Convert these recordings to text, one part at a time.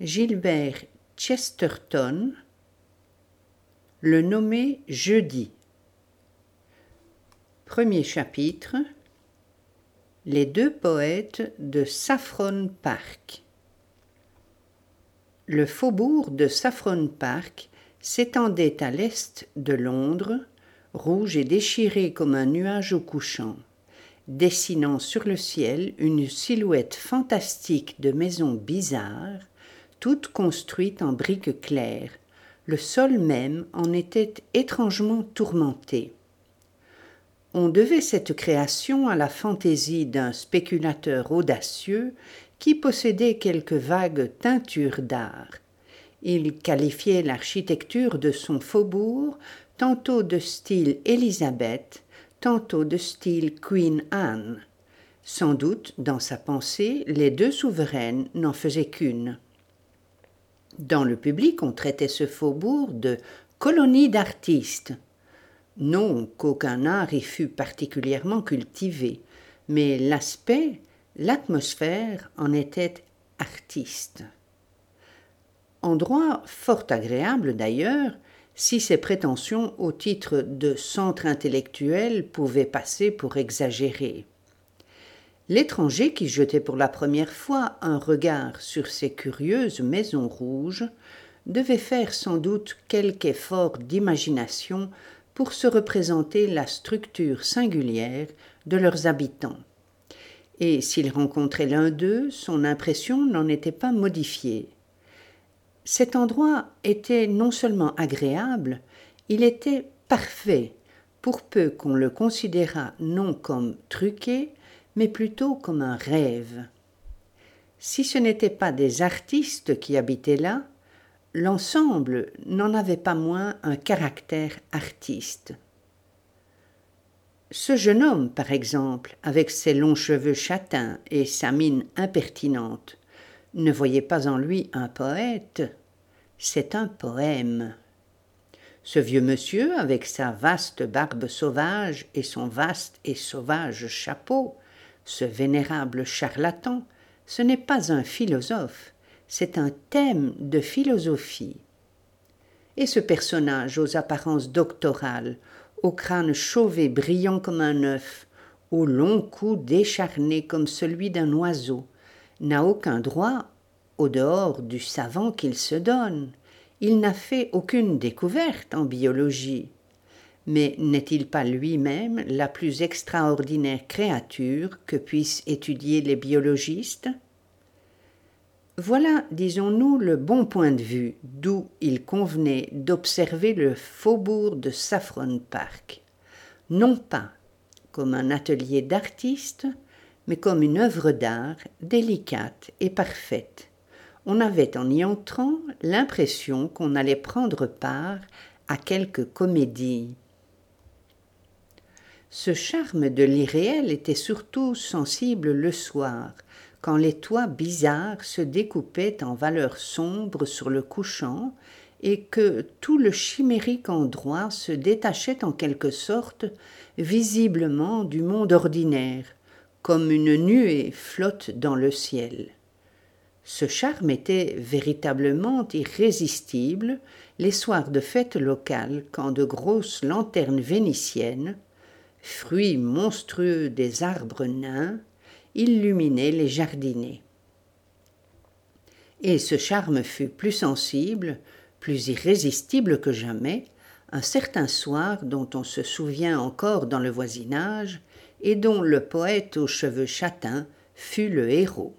Gilbert Chesterton le nommait Jeudi. Premier chapitre. Les deux poètes de Saffron Park. Le faubourg de Saffron Park s'étendait à l'est de Londres, rouge et déchiré comme un nuage au couchant, dessinant sur le ciel une silhouette fantastique de maisons bizarres, toutes construites en briques claires. Le sol même en était étrangement tourmenté. On devait cette création à la fantaisie d'un spéculateur audacieux qui possédait quelques vagues teintures d'art. Il qualifiait l'architecture de son faubourg tantôt de style Élisabeth, tantôt de style Queen Anne. Sans doute, dans sa pensée, les deux souveraines n'en faisaient qu'une. Dans le public, on traitait ce faubourg de colonie d'artistes. Non qu'aucun art y fût particulièrement cultivé, mais l'aspect, l'atmosphère en était artiste. Endroit fort agréable d'ailleurs, si ses prétentions au titre de centre intellectuel pouvaient passer pour exagérées. L'étranger qui jetait pour la première fois un regard sur ces curieuses maisons rouges devait faire sans doute quelque effort d'imagination pour se représenter la structure singulière de leurs habitants. Et s'il rencontrait l'un d'eux, son impression n'en était pas modifiée. Cet endroit était non seulement agréable, il était parfait, pour peu qu'on le considérât non comme truqué, mais plutôt comme un rêve. Si ce n'étaient pas des artistes qui habitaient là, l'ensemble n'en avait pas moins un caractère artiste. Ce jeune homme, par exemple, avec ses longs cheveux châtains et sa mine impertinente, ne voyait pas en lui un poète, c'est un poème. Ce vieux monsieur, avec sa vaste barbe sauvage et son vaste et sauvage chapeau, ce vénérable charlatan, ce n'est pas un philosophe, c'est un thème de philosophie. Et ce personnage aux apparences doctorales, au crâne chauve et brillant comme un œuf, au long cou décharné comme celui d'un oiseau, n'a aucun droit, au dehors du savant qu'il se donne. Il n'a fait aucune découverte en biologie. Mais n'est-il pas lui-même la plus extraordinaire créature que puissent étudier les biologistes ? Voilà, disons-nous, le bon point de vue d'où il convenait d'observer le faubourg de Saffron Park, non pas comme un atelier d'artiste, mais comme une œuvre d'art délicate et parfaite. On avait en y entrant l'impression qu'on allait prendre part à quelque comédie. Ce charme de l'irréel était surtout sensible le soir, quand les toits bizarres se découpaient en valeurs sombres sur le couchant et que tout le chimérique endroit se détachait en quelque sorte visiblement du monde ordinaire, comme une nuée flotte dans le ciel. Ce charme était véritablement irrésistible les soirs de fête locale, quand de grosses lanternes vénitiennes, fruits monstrueux des arbres nains, illuminaient les jardinets. Et ce charme fut plus sensible, plus irrésistible que jamais, un certain soir dont on se souvient encore dans le voisinage et dont le poète aux cheveux châtains fut le héros.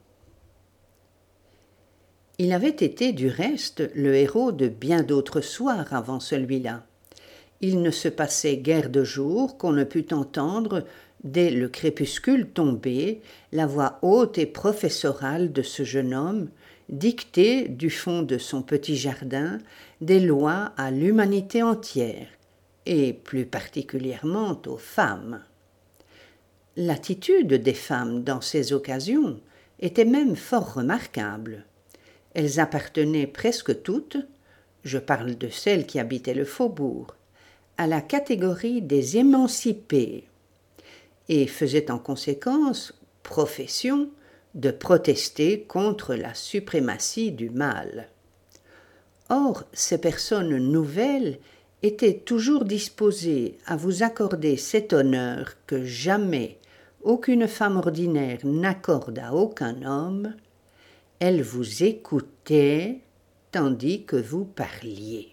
Il avait été, du reste, le héros de bien d'autres soirs avant celui-là. Il ne se passait guère de jour qu'on ne pût entendre, dès le crépuscule tombé, la voix haute et professorale de ce jeune homme, dicter, du fond de son petit jardin, des lois à l'humanité entière, et plus particulièrement aux femmes. L'attitude des femmes dans ces occasions était même fort remarquable. Elles appartenaient presque toutes, je parle de celles qui habitaient le faubourg, à la catégorie des émancipées, et faisaient en conséquence profession de protester contre la suprématie du mâle. Or, ces personnes nouvelles étaient toujours disposées à vous accorder cet honneur que jamais aucune femme ordinaire n'accorde à aucun homme. Elles vous écoutaient tandis que vous parliez.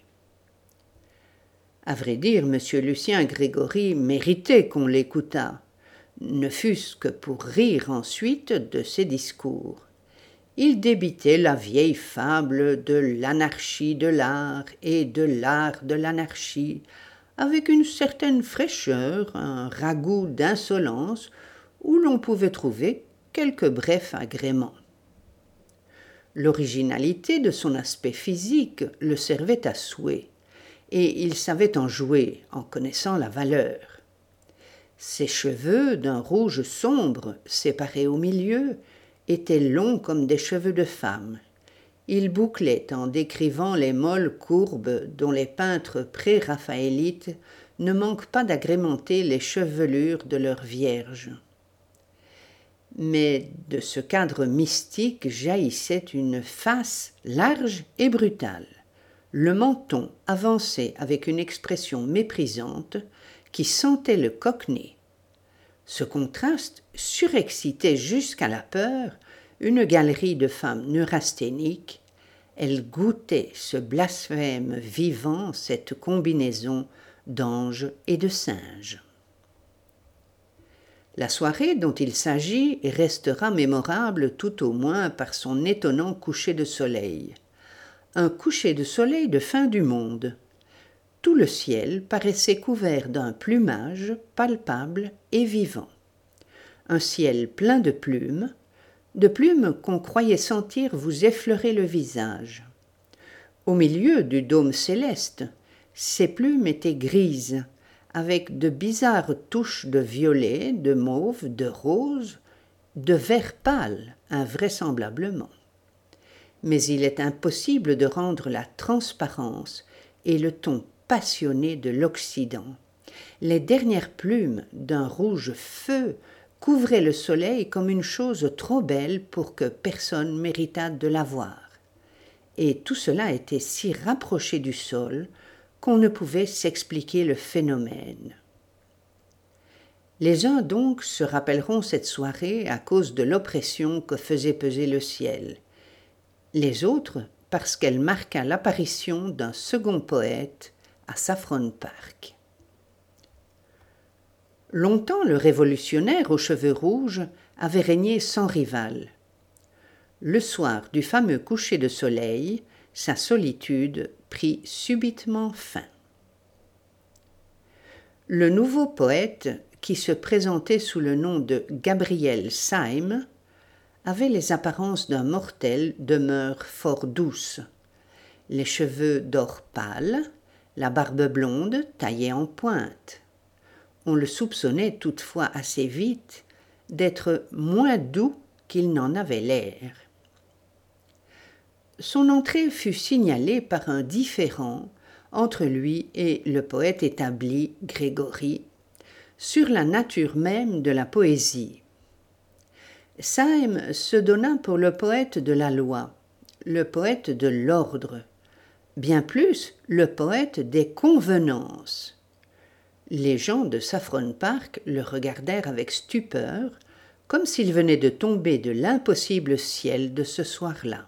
À vrai dire, M. Lucien Grégory méritait qu'on l'écoutât, ne fût-ce que pour rire ensuite de ses discours. Il débitait la vieille fable de l'anarchie de l'art et de l'art de l'anarchie, avec une certaine fraîcheur, un ragoût d'insolence, où l'on pouvait trouver quelques brefs agréments. L'originalité de son aspect physique le servait à souhait, et il savait en jouer en connaissant la valeur. Ses cheveux, d'un rouge sombre, séparés au milieu, étaient longs comme des cheveux de femme. Il bouclait en décrivant les molles courbes dont les peintres pré-raphaélites ne manquent pas d'agrémenter les chevelures de leurs vierges. Mais de ce cadre mystique jaillissait une face large et brutale, le menton avancé avec une expression méprisante qui sentait le cockney. Ce contraste surexcitait jusqu'à la peur une galerie de femmes neurasthéniques. Elles goûtaient ce blasphème vivant, cette combinaison d'ange et de singe. La soirée dont il s'agit restera mémorable tout au moins par son étonnant coucher de soleil. Un coucher de soleil de fin du monde. Tout le ciel paraissait couvert d'un plumage palpable et vivant. Un ciel plein de plumes qu'on croyait sentir vous effleurer le visage. Au milieu du dôme céleste, ces plumes étaient grises, avec de bizarres touches de violet, de mauve, de rose, de vert pâle, invraisemblablement. Mais il est impossible de rendre la transparence et le ton passionné de l'Occident. Les dernières plumes d'un rouge feu couvraient le soleil comme une chose trop belle pour que personne méritât de la voir. Et tout cela était si rapproché du sol qu'on ne pouvait s'expliquer le phénomène. Les uns donc se rappelleront cette soirée à cause de l'oppression que faisait peser le ciel, les autres parce qu'elle marqua l'apparition d'un second poète à Saffron Park. Longtemps, le révolutionnaire aux cheveux rouges avait régné sans rival. Le soir du fameux coucher de soleil, sa solitude prit subitement fin. Le nouveau poète, qui se présentait sous le nom de Gabriel Syme, avait les apparences d'un mortel de mœurs fort douces. Les cheveux d'or pâle, la barbe blonde taillée en pointe. On le soupçonnait toutefois assez vite d'être moins doux qu'il n'en avait l'air. Son entrée fut signalée par un différend entre lui et le poète établi Grégory sur la nature même de la poésie. Syme se donna pour le poète de la loi, le poète de l'ordre, bien plus le poète des convenances. Les gens de Saffron Park le regardèrent avec stupeur, comme s'il venait de tomber de l'impossible ciel de ce soir-là.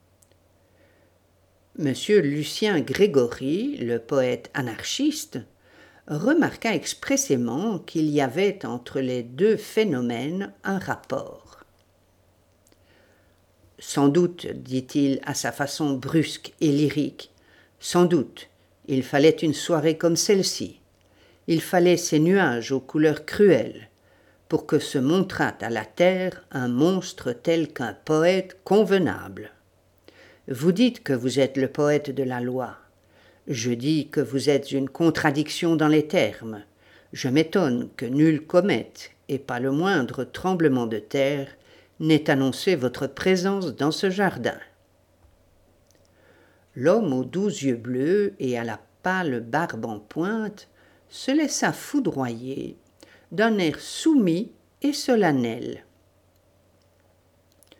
M. Lucien Grégory, le poète anarchiste, remarqua expressément qu'il y avait entre les deux phénomènes un rapport. « Sans doute, dit-il à sa façon brusque et lyrique, sans doute, il fallait une soirée comme celle-ci. Il fallait ces nuages aux couleurs cruelles pour que se montrât à la terre un monstre tel qu'un poète convenable. Vous dites que vous êtes le poète de la loi. Je dis que vous êtes une contradiction dans les termes. Je m'étonne que nulle comète, et pas le moindre tremblement de terre, n'ait annoncé votre présence dans ce jardin. » L'homme aux doux yeux bleus et à la pâle barbe en pointe se laissa foudroyer d'un air soumis et solennel.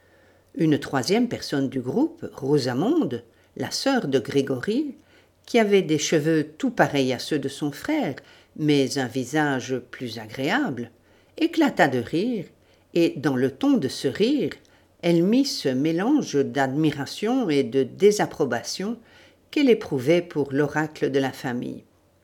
Une troisième personne du groupe, Rosamonde, la sœur de Grégory, qui avait des cheveux tout pareils à ceux de son frère, mais un visage plus agréable, éclata de rire, et dans le ton de ce rire, elle mit ce mélange d'admiration et de désapprobation qu'elle éprouvait pour l'oracle de la famille.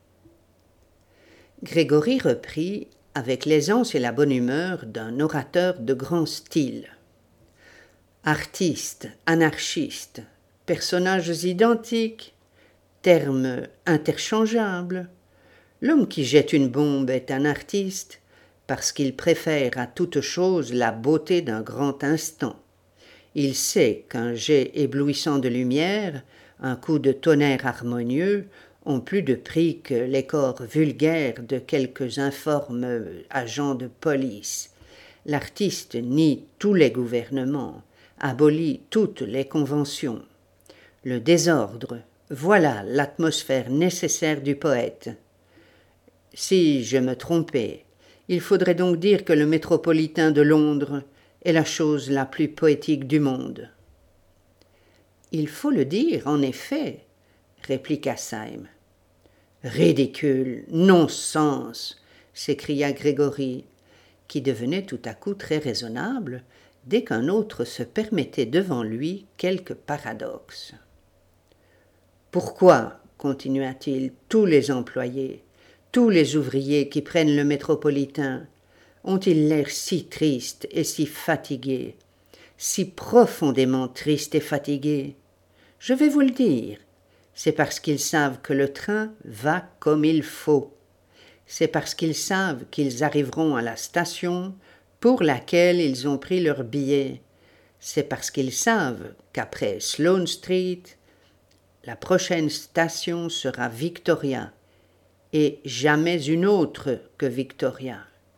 Grégory reprit, avec l'aisance et la bonne humeur d'un orateur de grand style. Artistes, anarchistes, personnages identiques, termes interchangeables. L'homme qui jette une bombe est un artiste parce qu'il préfère à toute chose la beauté d'un grand instant. Il sait qu'un jet éblouissant de lumière, un coup de tonnerre harmonieux ont plus de prix que les corps vulgaires de quelques informes agents de police. L'artiste nie tous les gouvernements, abolit toutes les conventions. Le désordre, voilà l'atmosphère nécessaire du poète. Si je me trompais, il faudrait donc dire que le métropolitain de Londres est la chose la plus poétique du monde. Il faut le dire, en effet, répliqua Syme. Ridicule, non-sens, s'écria Grégory, qui devenait tout à coup très raisonnable dès qu'un autre se permettait devant lui quelque paradoxe. Pourquoi, continua-t-il, tous les employés, tous les ouvriers qui prennent le métropolitain, ont-ils l'air si tristes et si fatigués, si profondément tristes et fatigués? Je vais vous le dire, c'est parce qu'ils savent que le train va comme il faut. C'est parce qu'ils savent qu'ils arriveront à la station pour laquelle ils ont pris leur billet. C'est parce qu'ils savent qu'après Sloane Street, la prochaine station sera Victoria, et jamais une autre que Victoria.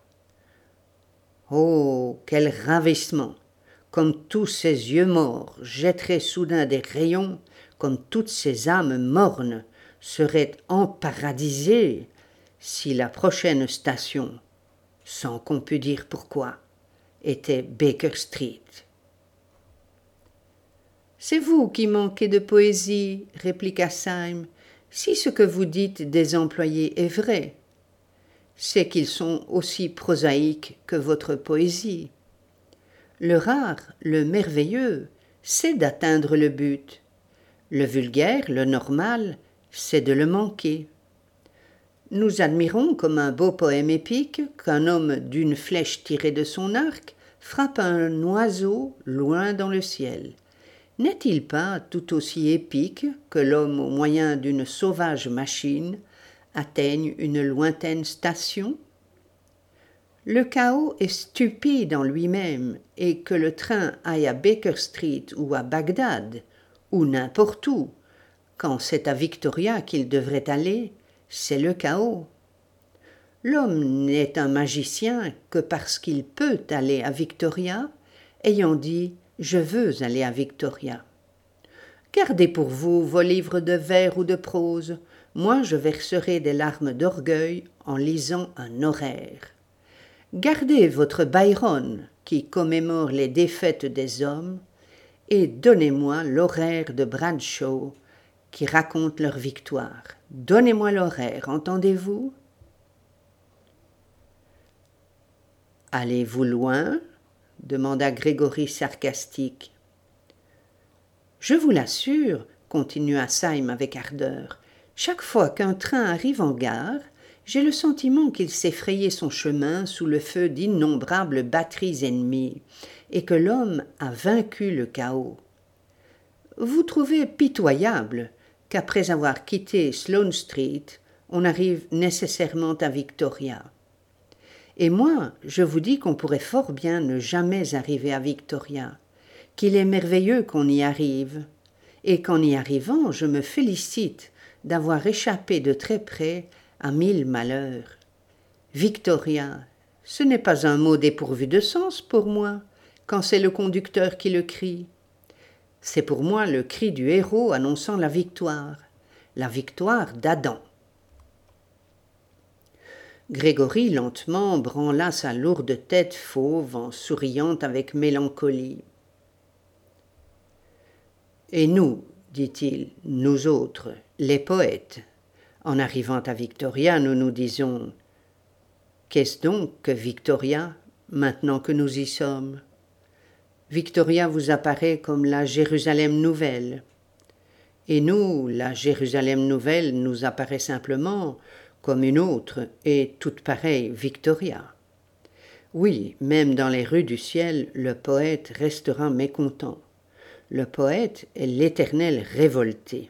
Oh, quel ravissement! Comme tous ces yeux morts jetteraient soudain des rayons, comme toutes ces âmes mornes seraient emparadisées, si la prochaine station, sans qu'on pût dire pourquoi, était Baker Street. C'est vous qui manquez de poésie, répliqua Syme, si ce que vous dites des employés est vrai. C'est qu'ils sont aussi prosaïques que votre poésie. Le rare, le merveilleux, c'est d'atteindre le but. Le vulgaire, le normal, c'est de le manquer. Nous admirons comme un beau poème épique qu'un homme d'une flèche tirée de son arc frappe un oiseau loin dans le ciel. N'est-il pas tout aussi épique que l'homme au moyen d'une sauvage machine atteigne une lointaine station? Le chaos est stupide en lui-même, et que le train aille à Baker Street ou à Bagdad, ou n'importe où, quand c'est à Victoria qu'il devrait aller, c'est le chaos. L'homme n'est un magicien que parce qu'il peut aller à Victoria, ayant dit « je veux aller à Victoria ». Gardez pour vous vos livres de vers ou de prose, moi je verserai des larmes d'orgueil en lisant un horaire. Gardez votre Byron, qui commémore les défaites des hommes, et donnez-moi l'horaire de Bradshaw, qui raconte leur victoire. Donnez-moi l'horaire, entendez-vous? Allez-vous loin? Demanda Grégory sarcastique. Je vous l'assure, continua Syme avec ardeur, chaque fois qu'un train arrive en gare, j'ai le sentiment qu'il s'est frayé son chemin sous le feu d'innombrables batteries ennemies, et que l'homme a vaincu le chaos. Vous trouvez pitoyable qu'après avoir quitté Sloane Street, on arrive nécessairement à Victoria. Et moi, je vous dis qu'on pourrait fort bien ne jamais arriver à Victoria, qu'il est merveilleux qu'on y arrive, et qu'en y arrivant, je me félicite d'avoir échappé de très près à 1000 malheurs. Victoria, ce n'est pas un mot dépourvu de sens pour moi, quand c'est le conducteur qui le crie. C'est pour moi le cri du héros annonçant la victoire d'Adam. Grégory lentement branla sa lourde tête fauve en souriant avec mélancolie. Et nous, dit-il, nous autres, les poètes, en arrivant à Victoria, nous nous disons « Qu'est-ce donc que Victoria, maintenant que nous y sommes ?» Victoria vous apparaît comme la Jérusalem nouvelle. Et nous, la Jérusalem nouvelle nous apparaît simplement comme une autre et toute pareille Victoria. Oui, même dans les rues du ciel, le poète restera mécontent. Le poète est l'Éternel révolté.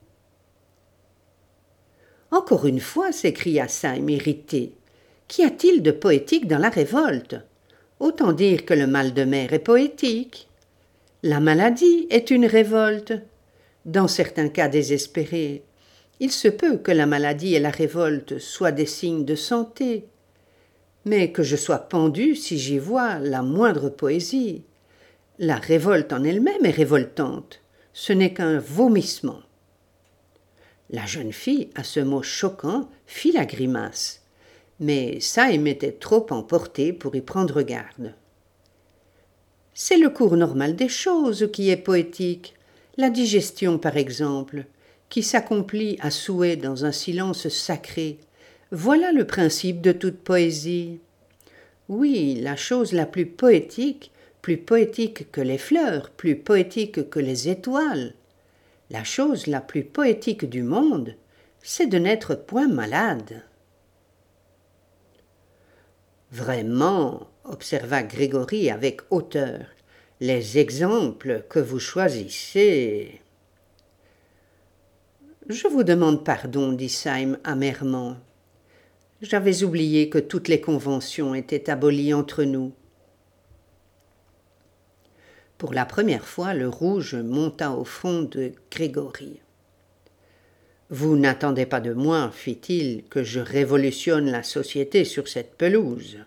Encore une fois, s'écria Syme irrité. Qu'y a-t-il de poétique dans la révolte? Autant dire que le mal de mer est poétique. La maladie est une révolte. Dans certains cas désespérés, il se peut que la maladie et la révolte soient des signes de santé, mais que je sois pendu si j'y vois la moindre poésie. La révolte en elle-même est révoltante, ce n'est qu'un vomissement. La jeune fille, à ce mot choquant, fit la grimace, mais Syme était trop emporté pour y prendre garde. C'est le cours normal des choses qui est poétique, la digestion par exemple, qui s'accomplit à souhait dans un silence sacré. Voilà le principe de toute poésie. Oui, la chose la plus poétique que les fleurs, plus poétique que les étoiles. La chose la plus poétique du monde, c'est de n'être point malade. Vraiment, observa Grégory avec hauteur, les exemples que vous choisissez. Je vous demande pardon, dit Syme amèrement. J'avais oublié que toutes les conventions étaient abolies entre nous. Pour la première fois, le rouge monta au front de Grégory. Vous n'attendez pas de moi, fit-il, que je révolutionne la société sur cette pelouse.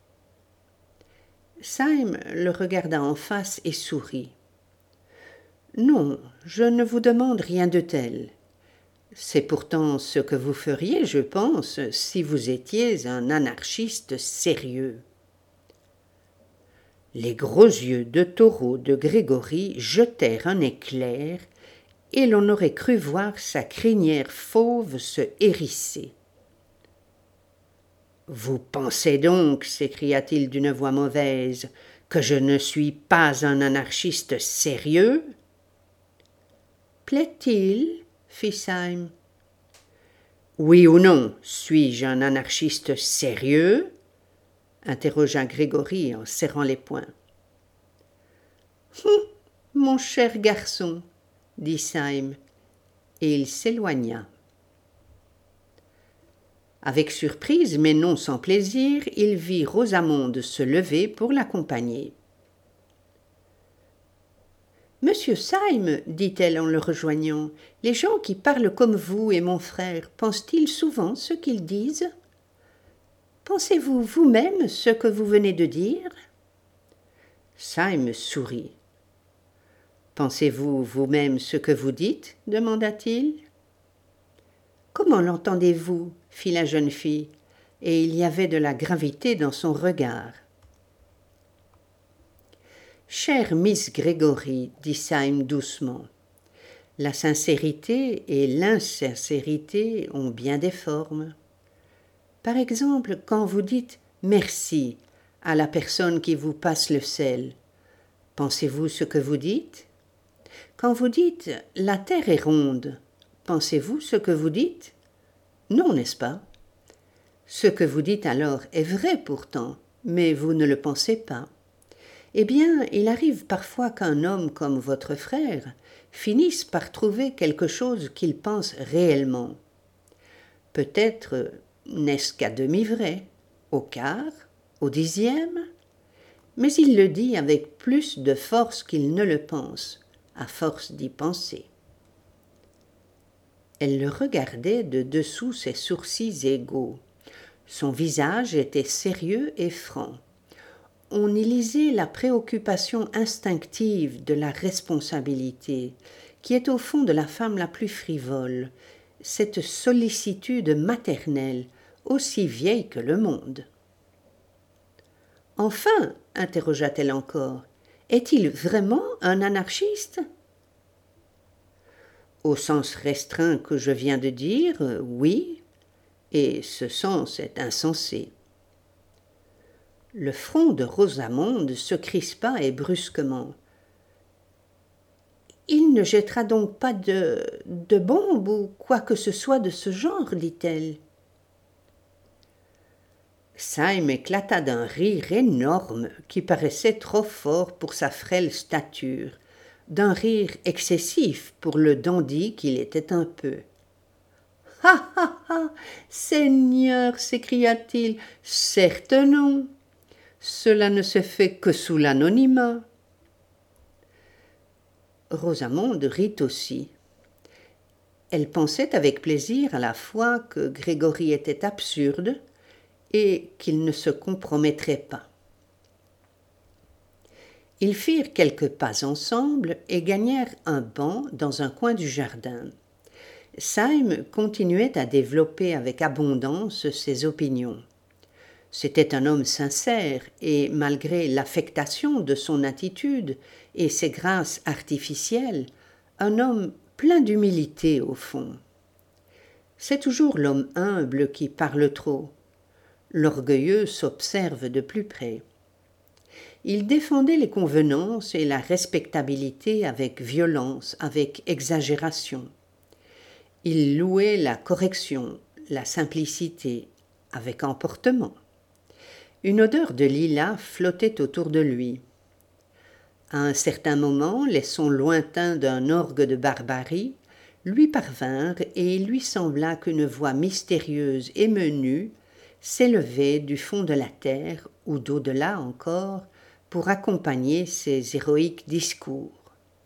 Syme le regarda en face et sourit. Non, je ne vous demande rien de tel. C'est pourtant ce que vous feriez, je pense, si vous étiez un anarchiste sérieux. Les gros yeux de taureau de Grégory jetèrent un éclair, et l'on aurait cru voir sa crinière fauve se hérisser. « Vous pensez donc, s'écria-t-il d'une voix mauvaise, que je ne suis pas un anarchiste sérieux ?» Plaît-il ? fit Syme. « Oui ou non, suis-je un anarchiste sérieux ?» interrogea Grégory en serrant les poings. « Mon cher garçon, » dit Syme, et il s'éloigna. Avec surprise, mais non sans plaisir, il vit Rosamonde se lever pour l'accompagner. « Monsieur Syme, dit-elle en le rejoignant, les gens qui parlent comme vous et mon frère pensent-ils souvent ce qu'ils disent ? Pensez-vous vous-même ce que vous venez de dire ?» Syme sourit. « Pensez-vous vous-même ce que vous dites ? demanda-t-il. « Comment l'entendez-vous ? fit la jeune fille, et il y avait de la gravité dans son regard. « Chère Miss Grégory, dit Syme doucement, la sincérité et l'insincérité ont bien des formes. Par exemple, quand vous dites « merci » à la personne qui vous passe le sel, pensez-vous ce que vous dites ? Quand vous dites « la terre est ronde », pensez-vous ce que vous dites ? Non, n'est-ce pas ? Ce que vous dites alors est vrai pourtant, mais vous ne le pensez pas. Eh bien, il arrive parfois qu'un homme comme votre frère finisse par trouver quelque chose qu'il pense réellement. Peut-être n'est-ce qu'à demi vrai, au quart, au dixième, mais il le dit avec plus de force qu'il ne le pense, à force d'y penser. Elle le regardait de dessous ses sourcils égaux. Son visage était sérieux et franc. On y lisait la préoccupation instinctive de la responsabilité, qui est au fond de la femme la plus frivole, cette sollicitude maternelle, aussi vieille que le monde. « Enfin, interrogea-t-elle encore, est-il vraiment un anarchiste ? » Au sens restreint que je viens de dire, oui, et ce sens est insensé. Le front de Rosamonde se crispa et brusquement. « Il ne jettera donc pas de bombe ou quoi que ce soit de ce genre, dit-elle. » Syme éclata d'un rire énorme qui paraissait trop fort pour sa frêle stature, d'un rire excessif pour le dandy qu'il était un peu. « Ha ha ha, Seigneur, s'écria-t-il, certes non. Cela ne se fait que sous l'anonymat. » Rosamonde rit aussi. Elle pensait avec plaisir à la fois que Grégory était absurde et qu'il ne se compromettrait pas. Ils firent quelques pas ensemble et gagnèrent un banc dans un coin du jardin. Syme continuait à développer avec abondance ses opinions. C'était un homme sincère et, malgré l'affectation de son attitude et ses grâces artificielles, un homme plein d'humilité au fond. C'est toujours l'homme humble qui parle trop. L'orgueilleux s'observe de plus près. Il défendait les convenances et la respectabilité avec violence, avec exagération. Il louait la correction, la simplicité, avec emportement. Une odeur de lilas flottait autour de lui. À un certain moment, les sons lointains d'un orgue de barbarie lui parvinrent et il lui sembla qu'une voix mystérieuse et menue s'élevait du fond de la terre ou d'au-delà encore pour accompagner ses héroïques discours.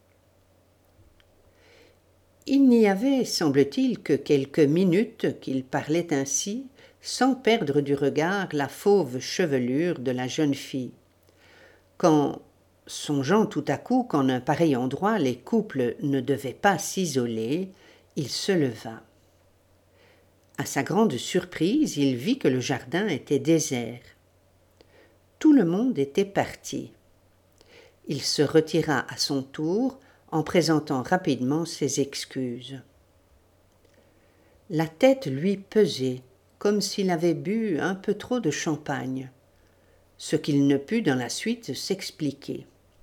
Il n'y avait, semble-t-il, que quelques minutes qu'il parlait ainsi, sans perdre du regard la fauve chevelure de la jeune fille. Quand, songeant tout à coup qu'en un pareil endroit les couples ne devaient pas s'isoler, il se leva. À sa grande surprise, il vit que le jardin était désert. Tout le monde était parti. Il se retira à son tour en présentant rapidement ses excuses. La tête lui pesait, comme s'il avait bu un peu trop de champagne, ce qu'il ne put dans la suite s'expliquer.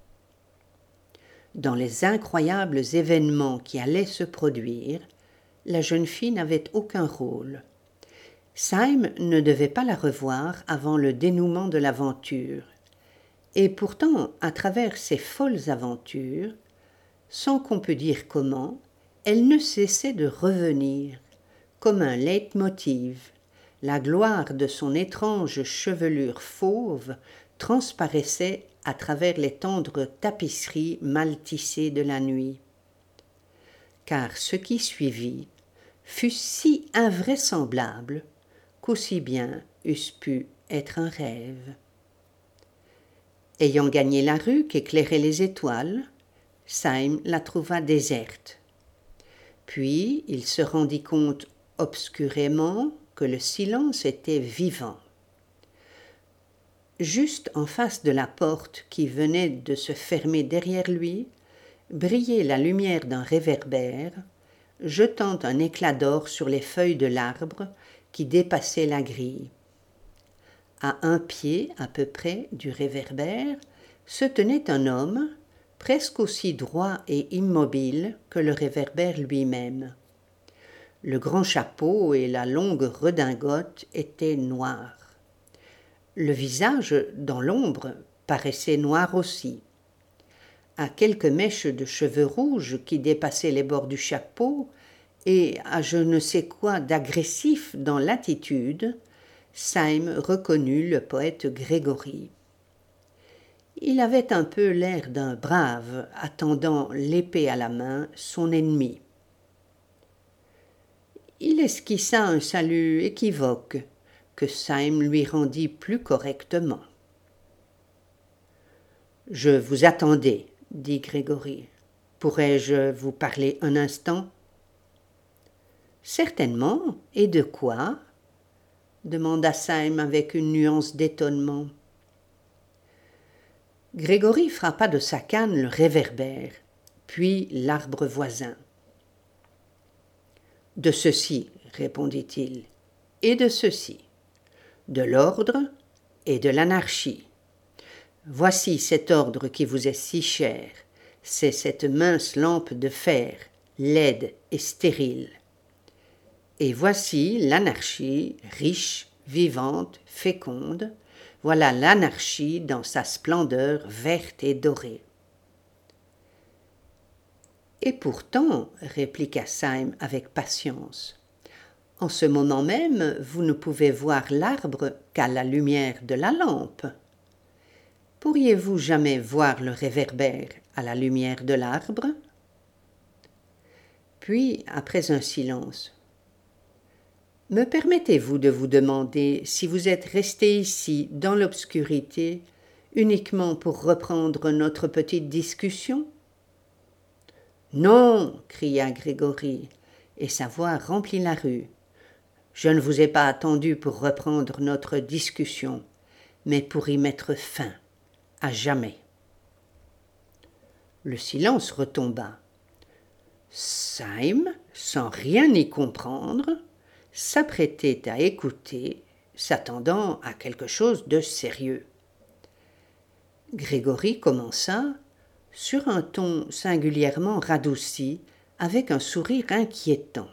Dans les incroyables événements qui allaient se produire, la jeune fille n'avait aucun rôle. Syme ne devait pas la revoir avant le dénouement de l'aventure. Et pourtant, à travers ces folles aventures, sans qu'on pût dire comment, elle ne cessait de revenir, comme un leitmotiv. La gloire de son étrange chevelure fauve transparaissait à travers les tendres tapisseries mal tissées de la nuit. Car ce qui suivit fut si invraisemblable qu'aussi bien eusse pu être un rêve. Ayant gagné la rue qu'éclairaient les étoiles, Syme la trouva déserte. Puis il se rendit compte obscurément que le silence était vivant. Juste en face de la porte qui venait de se fermer derrière lui, brillait la lumière d'un réverbère, jetant un éclat d'or sur les feuilles de l'arbre qui dépassait la grille. À un pied, à peu près, du réverbère, se tenait un homme, presque aussi droit et immobile que le réverbère lui-même. Le grand chapeau et la longue redingote étaient noirs. Le visage, dans l'ombre, paraissait noir aussi. À quelques mèches de cheveux rouges qui dépassaient les bords du chapeau, et à je ne sais quoi d'agressif dans l'attitude, Syme reconnut le poète Grégory. Il avait un peu l'air d'un brave attendant l'épée à la main son ennemi. Il esquissa un salut équivoque que Syme lui rendit plus correctement. « Je vous attendais, dit Grégory. Pourrais-je vous parler un instant ?»« Certainement. Et de quoi ?» demanda Syme avec une nuance d'étonnement. Grégory frappa de sa canne le réverbère, puis l'arbre voisin. De ceci, répondit-il, et de ceci, de l'ordre et de l'anarchie. Voici cet ordre qui vous est si cher, c'est cette mince lampe de fer, laide et stérile. Et voici l'anarchie, riche, vivante, féconde, voilà l'anarchie dans sa splendeur verte et dorée. Et pourtant, répliqua Syme avec patience, en ce moment même, vous ne pouvez voir l'arbre qu'à la lumière de la lampe. Pourriez-vous jamais voir le réverbère à la lumière de l'arbre? Puis, après un silence, me permettez-vous de vous demander si vous êtes resté ici dans l'obscurité uniquement pour reprendre notre petite discussion? Non, cria Grégory, et sa voix remplit la rue. Je ne vous ai pas attendu pour reprendre notre discussion, mais pour y mettre fin, à jamais. Le silence retomba. Syme, sans rien y comprendre, s'apprêtait à écouter, s'attendant à quelque chose de sérieux. Grégory commença, sur un ton singulièrement radouci, avec un sourire inquiétant.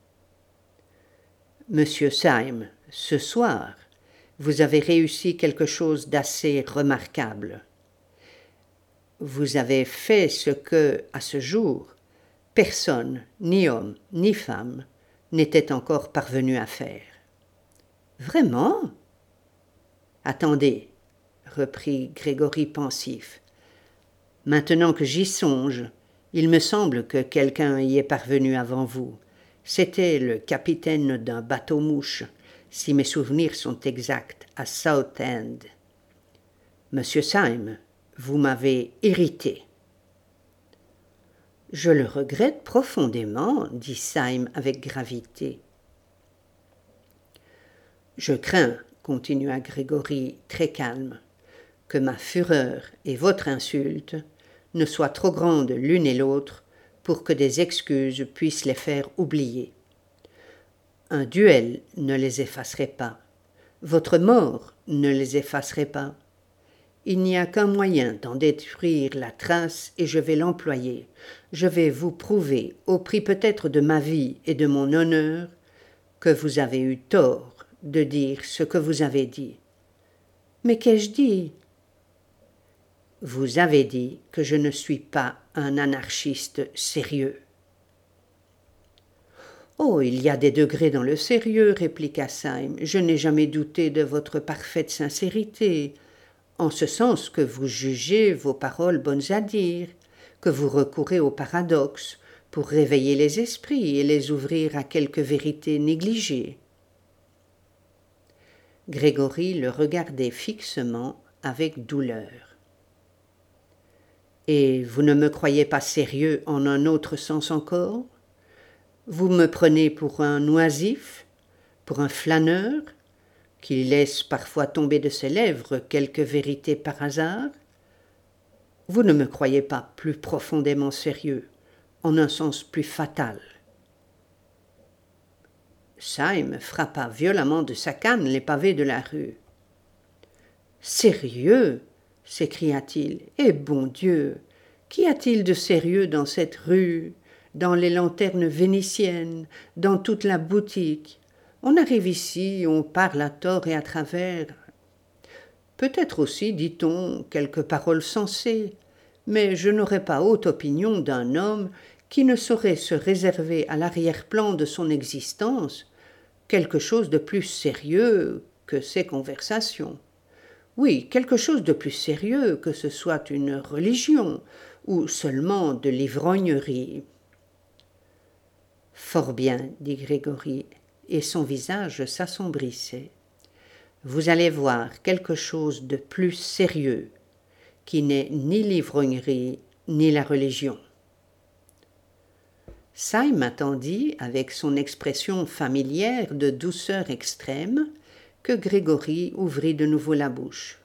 Monsieur Syme, ce soir, vous avez réussi quelque chose d'assez remarquable. Vous avez fait ce que, à ce jour, personne, ni homme, ni femme, n'était encore parvenu à faire. Vraiment? Attendez, reprit Grégory pensif. Maintenant que j'y songe, il me semble que quelqu'un y est parvenu avant vous. C'était le capitaine d'un bateau-mouche, si mes souvenirs sont exacts, à Southend. Monsieur Syme, vous m'avez irrité. Je le regrette profondément, dit Syme avec gravité. Je crains, continua Grégory très calme, que ma fureur et votre insulte ne soient trop grandes l'une et l'autre pour que des excuses puissent les faire oublier. Un duel ne les effacerait pas. Votre mort ne les effacerait pas. Il n'y a qu'un moyen d'en détruire la trace et je vais l'employer. Je vais vous prouver, au prix peut-être de ma vie et de mon honneur, que vous avez eu tort de dire ce que vous avez dit. Mais qu'ai-je dit? Vous avez dit que je ne suis pas un anarchiste sérieux. Oh, il y a des degrés dans le sérieux, répliqua Syme. Je n'ai jamais douté de votre parfaite sincérité, en ce sens que vous jugez vos paroles bonnes à dire, que vous recourez au paradoxe pour réveiller les esprits et les ouvrir à quelque vérité négligée. Grégory le regardait fixement avec douleur. Et vous ne me croyez pas sérieux en un autre sens encore? Vous me prenez pour un oisif, pour un flâneur, qui laisse parfois tomber de ses lèvres quelque vérité par hasard? Vous ne me croyez pas plus profondément sérieux, en un sens plus fatal. Syme frappa violemment de sa canne les pavés de la rue. Sérieux? S'écria-t-il. Eh bon Dieu! Qu'y a-t-il de sérieux dans cette rue, dans les lanternes vénitiennes, dans toute la boutique? On arrive ici, on parle à tort et à travers. Peut-être aussi, dit-on, quelques paroles sensées, mais je n'aurais pas haute opinion d'un homme qui ne saurait se réserver à l'arrière-plan de son existence quelque chose de plus sérieux que ses conversations. Oui, quelque chose de plus sérieux, que ce soit une religion ou seulement de l'ivrognerie. Fort bien, dit Grégory, et son visage s'assombrissait. Vous allez voir quelque chose de plus sérieux, qui n'est ni l'ivrognerie ni la religion. Syme attendit, avec son expression familière de douceur extrême, que Grégory ouvrit de nouveau la bouche.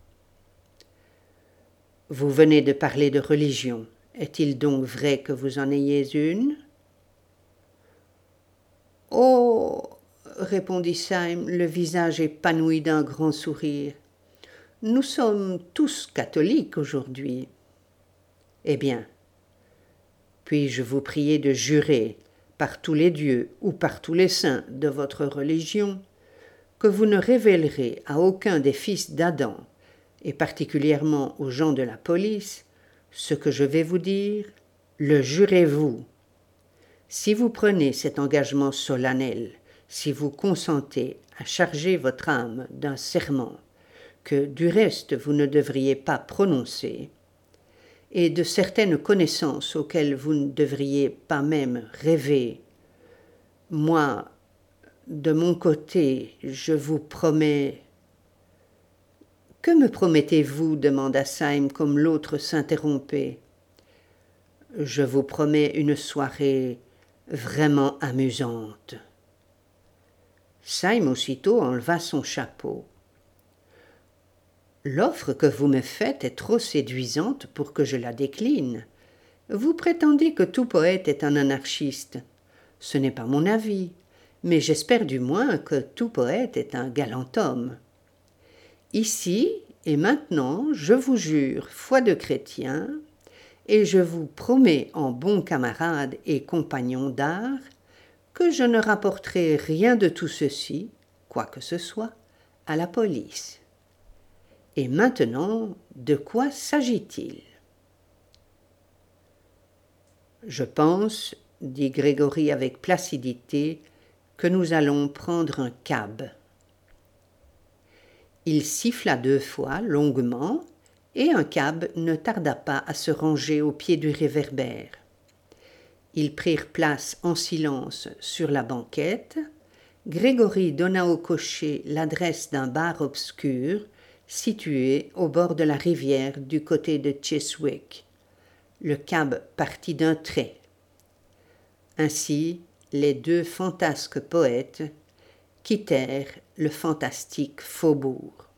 Vous venez de parler de religion. Est-il donc vrai que vous en ayez une? « Oh !» répondit Syme, le visage épanoui d'un grand sourire. « Nous sommes tous catholiques aujourd'hui. »« Eh bien, puis-je vous prier de jurer, par tous les dieux ou par tous les saints de votre religion, que vous ne révélerez à aucun des fils d'Adam, et particulièrement aux gens de la police, ce que je vais vous dire, le jurez-vous. Si vous prenez cet engagement solennel, si vous consentez à charger votre âme d'un serment que, du reste, vous ne devriez pas prononcer, et de certaines connaissances auxquelles vous ne devriez pas même rêver, moi, de mon côté, je vous promets... »« Que me promettez-vous » demanda Syme comme l'autre s'interrompait. « Je vous promets une soirée vraiment amusante. » Syme aussitôt enleva son chapeau. « L'offre que vous me faites est trop séduisante pour que je la décline. Vous prétendez que tout poète est un anarchiste. Ce n'est pas mon avis, mais j'espère du moins que tout poète est un galant homme. Ici et maintenant, je vous jure, foi de chrétien, et je vous promets en bon camarade et compagnon d'art, que je ne rapporterai rien de tout ceci, quoi que ce soit, à la police. Et maintenant, de quoi s'agit-il ? » « Je pense, dit Grégory avec placidité, que nous allons prendre un cab. » Il siffla 2 fois, longuement, et un cab ne tarda pas à se ranger au pied du réverbère. Ils prirent place en silence sur la banquette. Grégory donna au cocher l'adresse d'un bar obscur situé au bord de la rivière du côté de Chiswick. Le cab partit d'un trait. Ainsi, les 2 fantasques poètes quittèrent le fantastique faubourg.